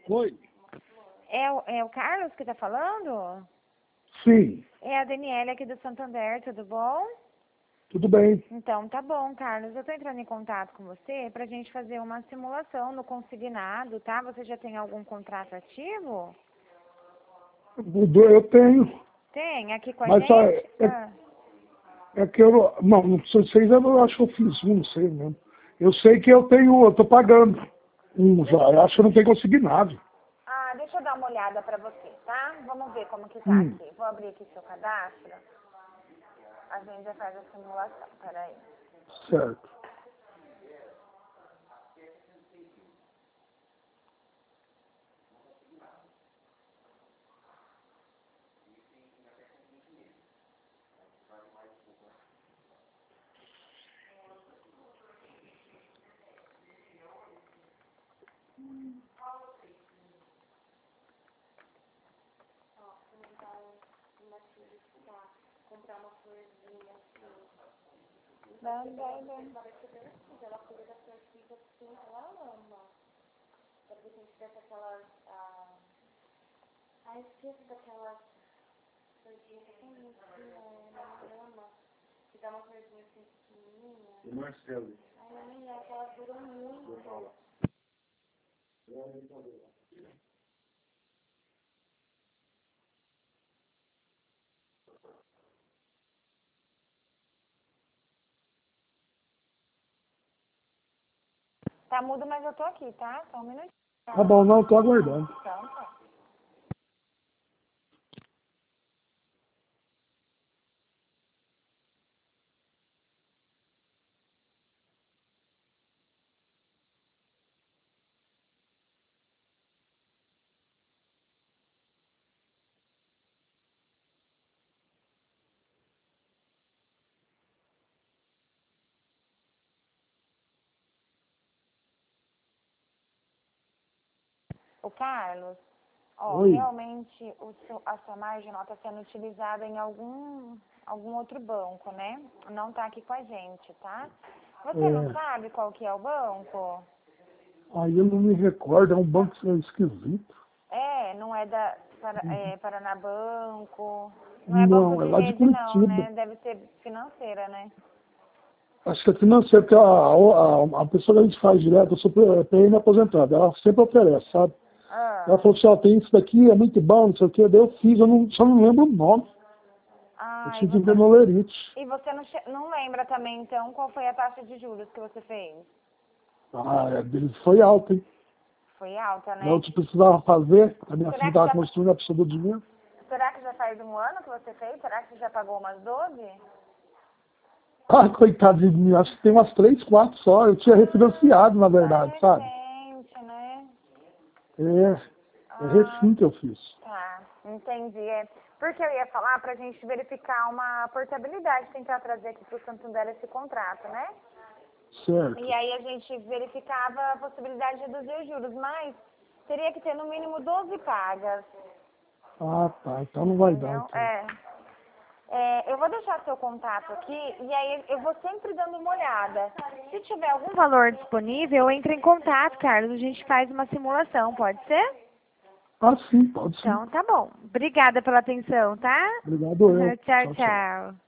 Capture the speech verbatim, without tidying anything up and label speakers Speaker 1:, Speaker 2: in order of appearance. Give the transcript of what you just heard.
Speaker 1: Oi.
Speaker 2: É o, é o Carlos que tá falando?
Speaker 1: Sim,
Speaker 2: É a Daniela aqui do Santander, tudo bom?
Speaker 1: tudo bem.
Speaker 2: Então, tá bom, Carlos. Eu tô entrando em contato com você pra gente fazer uma simulação no consignado, tá? Você já tem algum contrato ativo?
Speaker 1: Mudou, eu tenho.
Speaker 2: Tem, aqui com a
Speaker 1: Mas só
Speaker 2: gente?
Speaker 1: é, é,
Speaker 2: Ah.
Speaker 1: é que eu não, não sei se vocês, eu acho que eu fiz um, não sei mesmo. Eu sei que eu tenho, eu tô pagando um já. Eu acho que eu não tenho consignado.
Speaker 2: Ah, deixa eu dar uma olhada pra você, tá? Vamos ver como que tá
Speaker 1: Hum,
Speaker 2: aqui. Vou abrir aqui seu cadastro. A gente já faz a simulação, peraí.
Speaker 1: certo.
Speaker 2: Vai, vai, vai.
Speaker 1: O Marcelo.
Speaker 2: Tá mudo, mas eu tô aqui, tá? Só um minutinho.
Speaker 1: Tá bom, não, tô aguardando.
Speaker 2: Então, tá. O Carlos, ó,
Speaker 1: Oi.
Speaker 2: realmente o seu, a sua marginal está sendo utilizada em algum, algum outro banco, né? Não tá aqui com a gente, tá? Você não
Speaker 1: É,
Speaker 2: sabe qual que é o banco?
Speaker 1: aí eu não me recordo, é um banco esquisito.
Speaker 2: É, não é da para, é, Paraná Banco, não é banco
Speaker 1: Não, é
Speaker 2: de
Speaker 1: lá de
Speaker 2: rede não,
Speaker 1: Curitiba.
Speaker 2: né? Deve ser financeira, né?
Speaker 1: Acho que é financeiro, porque a, a, a pessoa que a gente faz direto, eu sou P M aposentado, ela sempre oferece, sabe? Ela
Speaker 2: Ah,
Speaker 1: falou assim, ó, tem isso daqui, é muito bom, não sei o que, daí eu fiz, eu não, só não lembro o nome. Eu
Speaker 2: ah, e
Speaker 1: tive
Speaker 2: você,
Speaker 1: glomerulite.
Speaker 2: e você não, che- não lembra também, então, qual foi a taxa de juros que você fez?
Speaker 1: Ah, é, dele foi alto, hein?
Speaker 2: Foi alta,
Speaker 1: Eu
Speaker 2: né?
Speaker 1: te precisava fazer, a minha filha
Speaker 2: Será que
Speaker 1: estava
Speaker 2: já,
Speaker 1: construindo a pessoa do dinheiro.
Speaker 2: será que já faz um ano que você fez? Será que você já pagou umas doze?
Speaker 1: Ah, coitado de mim, acho que tem umas três, quatro só. Eu tinha refinanciado, na
Speaker 2: Tá
Speaker 1: verdade, sabe?
Speaker 2: recente, né?
Speaker 1: É, é
Speaker 2: Ah,
Speaker 1: recém que eu fiz.
Speaker 2: tá. Entendi. É. Porque eu ia falar pra gente verificar uma portabilidade, tentar trazer aqui pro Santander esse contrato, né? E
Speaker 1: Certo.
Speaker 2: aí a gente verificava a possibilidade de reduzir os juros, mas teria que ter no mínimo doze pagas,
Speaker 1: Ah, tá, então não vai dar,
Speaker 2: entendeu?
Speaker 1: então.
Speaker 2: É. É, eu vou deixar seu contato aqui e aí eu vou sempre dando uma olhada. Se tiver algum valor disponível, entre em contato, Carlos. A gente faz uma simulação, pode ser?
Speaker 1: Ah, sim, pode sim.
Speaker 2: Então, tá bom. Obrigada pela atenção, tá?
Speaker 1: Obrigado eu.
Speaker 2: Tchau,
Speaker 1: Tchau, tchau.
Speaker 2: tchau.